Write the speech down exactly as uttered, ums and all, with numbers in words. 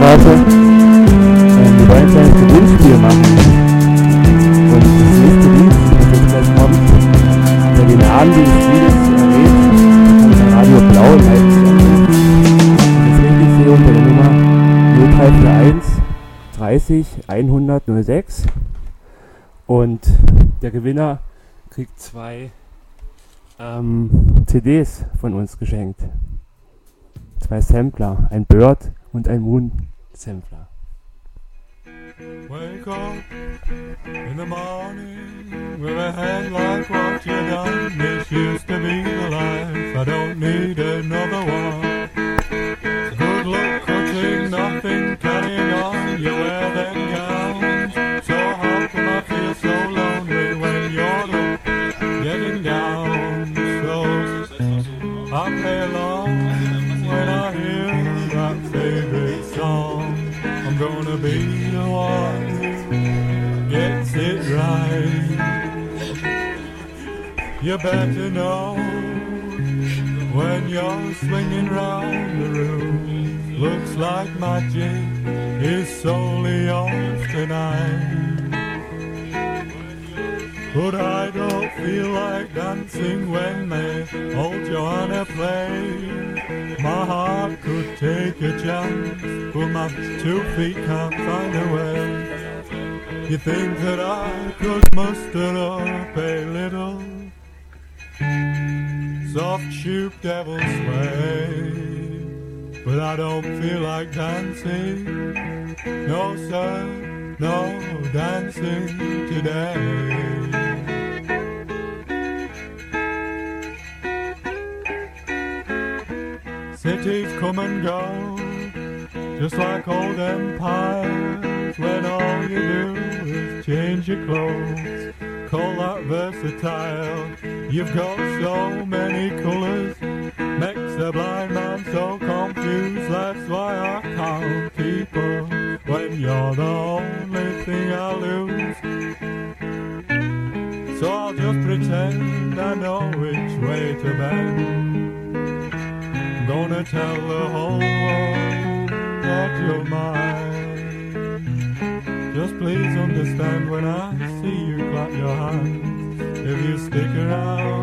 Leute. Ähm, wir wollen ein kleines Gewinnspiel machen. Und das nächste Lied, das jetzt gleich kommt, wer den Namen dieses Liedes erwähnt, kann bei Radio Blau live anrufen. Das lege ich hier unter der Nummer null drei vier eins dreißig hundert null sechs. Und der Gewinner kriegt zwei ähm, C Ds von uns geschenkt. Zwei Sampler, ein Bird und ein Moon Sampler. Wake up in the morning with a head like what you done. This used to be the life, I don't need another one. Good luck cutting nothing, carrying on, you wear them gowns. So how come I feel so lonely when you're up, getting down? So I play along when I hear that favorite song. I'm gonna be the one who gets it right. You better know when you're swinging round the room. Looks like magic is solely yours tonight. But I don't feel like dancing when they old Joanna play. My heart could take a chance, but my two feet can't find a way. You think that I could muster up a little soft shoop devil's sway, but I don't feel like dancing. No sir, no dancing today. Cities come and go, just like old empires, when all you do is change your clothes. Call that versatile, you've got so many colours, makes a blind man so confused. That's why I can't keep up when you're the only thing I lose. So I'll just pretend I know which way to bend. Gonna tell the whole world that you're mine. Just please understand when I see you clap your hands. If you stick around